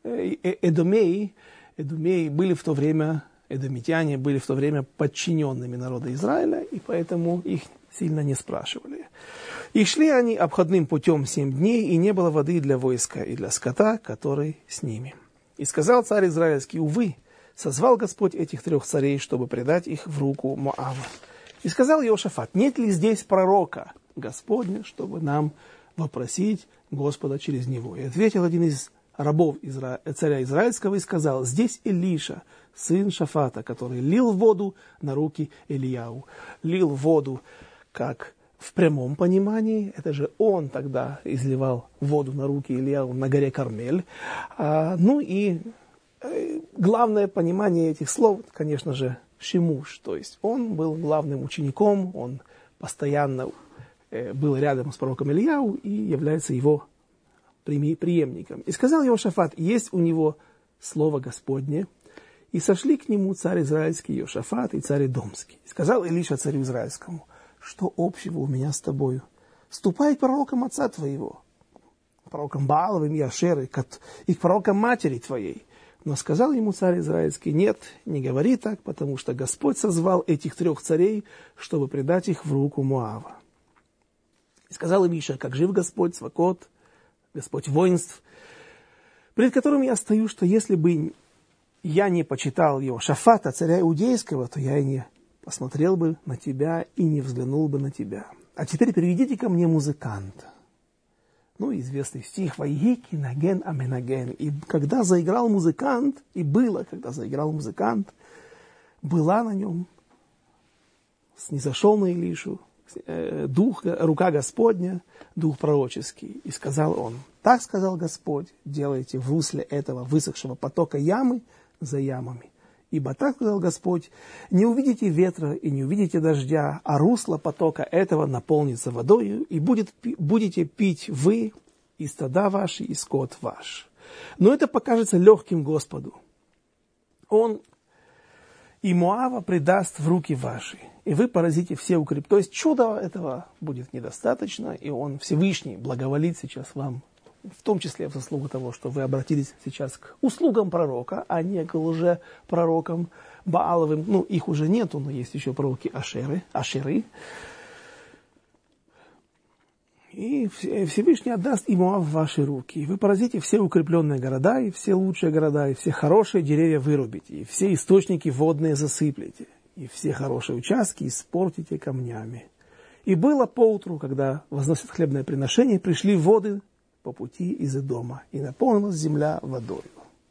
Эдомеи, Эдомеи были в то время, эдомитяне были в то время подчиненными народа Израиля, и поэтому их сильно не спрашивали. И шли они обходным путем семь дней, и не было воды для войска и для скота, который с ними. И сказал царь Израильский: увы, созвал Господь этих трех царей, чтобы предать их в руку Моава. И сказал Иошафат: нет ли здесь пророка Господня, чтобы нам вопросить Господа через него? И ответил один из рабов Изра... царя Израильского и сказал: здесь Илиша, сын Шафата, который лил воду на руки Илияу. Лил воду как в прямом понимании, это же он тогда изливал воду на руки Илияу на горе Кармель. А, ну и э, главное понимание этих слов, конечно же, Шимуш, то есть он был главным учеником, он постоянно э, был рядом с пророком Илияу и является его преемником. И сказал Иошафат: есть у него слово Господне. И сошли к нему царь Израильский Иошафат и царь Эдомский. И сказал Илиша царю Израильскому: что общего у меня с тобою? Ступай к пророкам отца твоего, пророкам Бааловым и Ашеры, и к пророкам матери твоей. Но сказал ему царь Израильский: нет, не говори так, потому что Господь созвал этих трех царей, чтобы предать их в руку Моава. И сказал Илиша: как жив Господь Цвакот, Господь воинств, пред которым я стою, что если бы я не почитал Иошафата, царя Иудейского, то я и не посмотрел бы на тебя и не взглянул бы на тебя. А теперь приведите ко мне музыканта. Ну, известный стих: «Вайги наген аменаген». И когда заиграл музыкант, и было, когда заиграл музыкант, была на нем, снизошел на Илишу э, дух, рука Господня, дух пророческий. И сказал он: так сказал Господь, делайте в русле этого высохшего потока ямы за ямами. Ибо так сказал Господь: не увидите ветра и не увидите дождя, а русло потока этого наполнится водою, и будет, будете пить вы, и стада ваши, и скот ваш. Но это покажется легким Господу. Он и Моава предаст в руки ваши, и вы поразите все укреп. То есть чуда этого будет недостаточно, и он Всевышний благоволит сейчас вам, в том числе в заслугу того, что вы обратились сейчас к услугам пророка, а не к лжепророкам Бааловым. Ну, их уже нету, но есть еще пророки Ашеры, Ашеры. И Всевышний отдаст и Моав в ваши руки. И вы поразите все укрепленные города, и все лучшие города, и все хорошие деревья вырубите, и все источники водные засыплете, и все хорошие участки испортите камнями. И было поутру, когда возносят хлебное приношение, пришли воды по пути из Эдома, и наполнилась земля водой.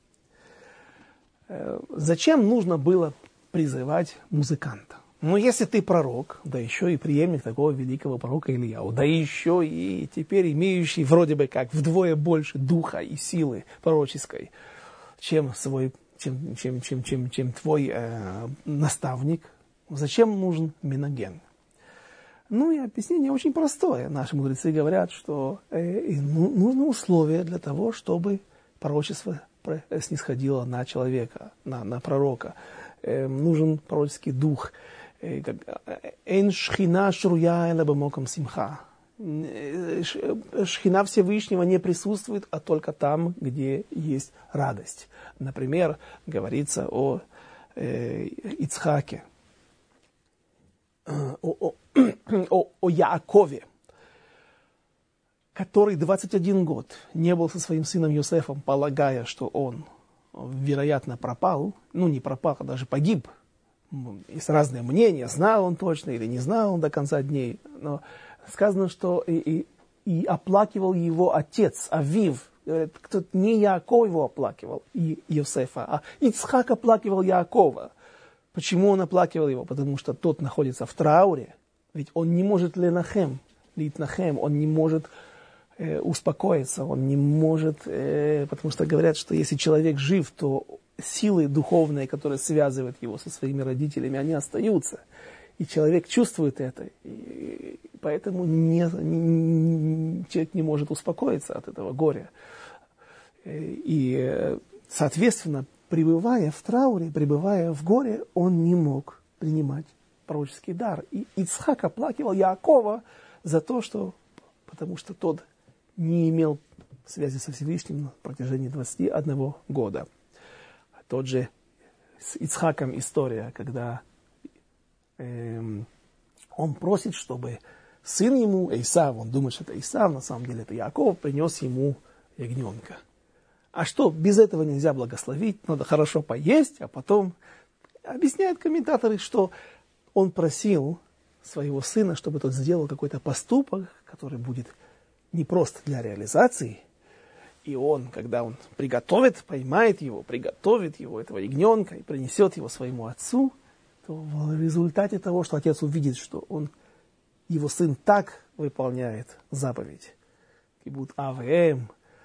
Зачем нужно было призывать музыканта? Ну, если ты пророк, да еще и преемник такого великого пророка Илияу, да еще и теперь имеющий вроде бы как вдвое больше духа и силы пророческой, чем, свой, чем, чем, чем, чем, чем твой э, наставник, зачем нужен менаген? Ну и объяснение очень простое. Наши мудрецы говорят, что э, нужны условия для того, чтобы пророчество снисходило на человека, на, на пророка. Э, нужен пророческий дух. Эйн шхина шруя эла бамокам симха. Шхина Всевышнего не присутствует, а только там, где есть радость. Например, говорится о э, Ицхаке, о, о, о, о Яакове, который двадцать один год не был со своим сыном Йосефом, полагая, что он, вероятно, пропал, ну не пропал, а даже погиб. Есть разные мнения, знал он точно или не знал он до конца дней, но сказано, что и, и, и оплакивал его отец, Авив, Говорят, кто не Яаков его оплакивал, и Йосефа, а Ицхак оплакивал Яакова. Почему он оплакивал его? Потому что тот находится в трауре. Ведь он не может ленахем, литнахем, он не может э, успокоиться, он не может, э, потому что говорят, что если человек жив, то силы духовные, которые связывают его со своими родителями, они остаются. И человек чувствует это, и поэтому не, не, человек не может успокоиться от этого горя. И, соответственно, пребывая в трауре, пребывая в горе, он не мог принимать пророческий дар. И Ицхак оплакивал Яакова за то, что, потому что тот не имел связи со Всевышним на протяжении двадцати одного года. Тот же с Ицхаком история, когда эм, он просит, чтобы сын ему, Исав, он думает, что это Исав, на самом деле это Яаков, принес ему ягненка. А что, без этого нельзя благословить, надо хорошо поесть, а потом объясняют комментаторы, что он просил своего сына, чтобы тот сделал какой-то поступок, который будет не просто для реализации. И он, когда он приготовит, поймает его, приготовит его, этого ягненка, и принесет его своему отцу, то в результате того, что отец увидит, что он, его сын так выполняет заповедь, и будет АВМ,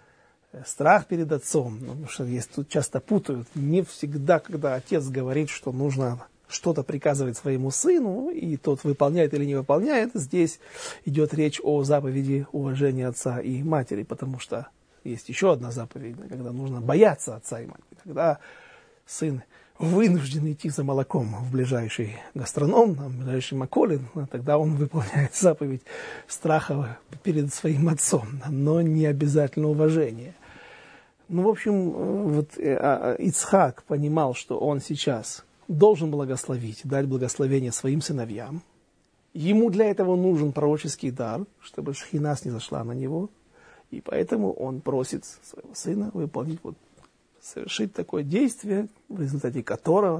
страх перед отцом, потому что есть, тут часто путают, не всегда, когда отец говорит, что нужно что-то приказывать своему сыну, и тот выполняет или не выполняет, здесь идет речь о заповеди уважения отца и матери, потому что есть еще одна заповедь, когда нужно бояться отца и матери. Когда сын вынужден идти за молоком в ближайший гастроном, в ближайший маколин, тогда он выполняет заповедь страха перед своим отцом, но не обязательно уважение. Ну, в общем, вот Ицхак понимал, что он сейчас должен благословить, дать благословение своим сыновьям. Ему для этого нужен пророческий дар, чтобы шхина снизошла на него. И поэтому он просит своего сына выполнить, вот, совершить такое действие, в результате которого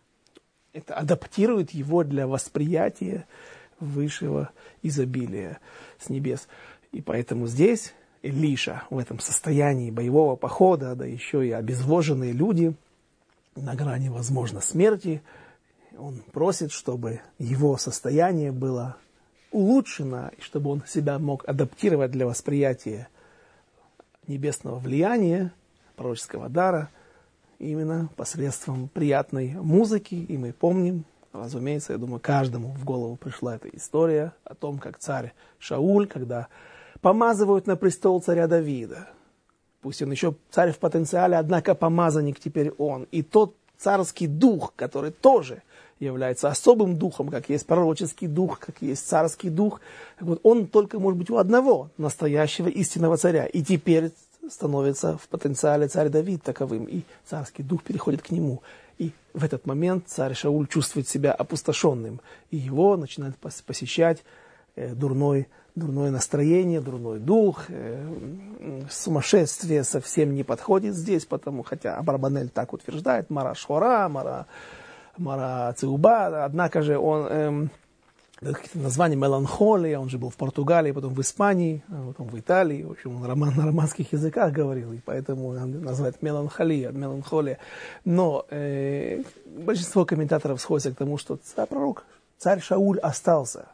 это адаптирует его для восприятия высшего изобилия с небес. И поэтому здесь Илиша в этом состоянии боевого похода, да еще и обезвоженные люди на грани, возможно, смерти, он просит, чтобы его состояние было улучшено, и чтобы он себя мог адаптировать для восприятия небесного влияния, пророческого дара, именно посредством приятной музыки. И мы помним, разумеется, я думаю, каждому в голову пришла эта история о том, как царь Шауль, когда помазывают на престол царя Давида, пусть он еще царь в потенциале, однако помазанник теперь он, и тот царский дух, который тоже является особым духом, как есть пророческий дух, как есть царский дух, так вот, он только может быть у одного настоящего истинного царя. И теперь становится в потенциале царь Давид таковым, и царский дух переходит к нему. И в этот момент царь Шауль чувствует себя опустошенным, и его начинает посещать э, дурной, дурное настроение, дурной дух. Э, сумасшествие совсем не подходит здесь, потому, хотя Абарбанель так утверждает, Мара Шхора, Мара... Мара Цеуба, однако же он, эм, название меланхолия, он же был в Португалии, потом в Испании, потом в Италии, в общем, он роман, на романских языках говорил, и поэтому он называет меланхолия, меланхолия. Но э, большинство комментаторов сходятся к тому, что царь, пророк, царь Шауль остался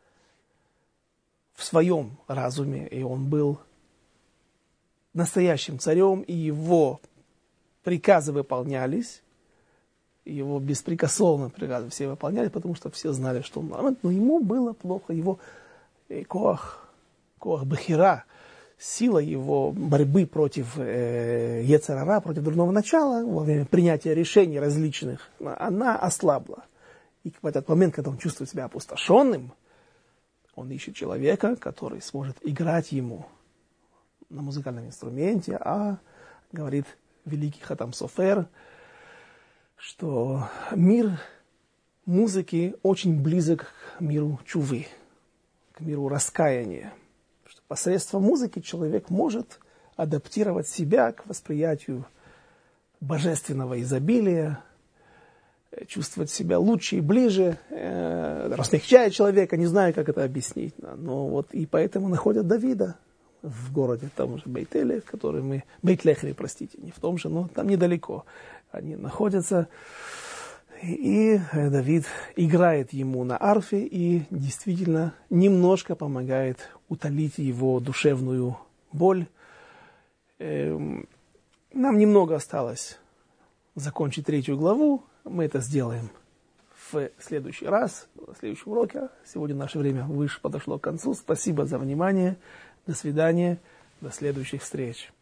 в своем разуме, и он был настоящим царем, и его приказы выполнялись, его беспрекословно приказы все выполняли, потому что все знали, что он... Но ему было плохо, его коах, коах бахира, сила его борьбы против э, Йецер ара, против дурного начала, во время принятия решений различных, она ослабла. И в этот момент, когда он чувствует себя опустошенным, он ищет человека, который сможет играть ему на музыкальном инструменте, а, говорит великий Хатам Софер, что мир музыки очень близок к миру чувы, к миру раскаяния. Что посредством музыки человек может адаптировать себя к восприятию божественного изобилия, чувствовать себя лучше и ближе, э, размягчая человека, не знаю, как это объяснить. Но вот и поэтому находят Давида. в городе, там же Бейт-Эле, в который мы, Бейт-Лехри, простите, не в том же, но там недалеко они находятся. И Давид играет ему на арфе и действительно немножко помогает утолить его душевную боль. Нам немного осталось закончить третью главу. Мы это сделаем в следующий раз, в следующем уроке. Сегодня наше время выше подошло к концу. Спасибо за внимание. До свидания. До следующих встреч.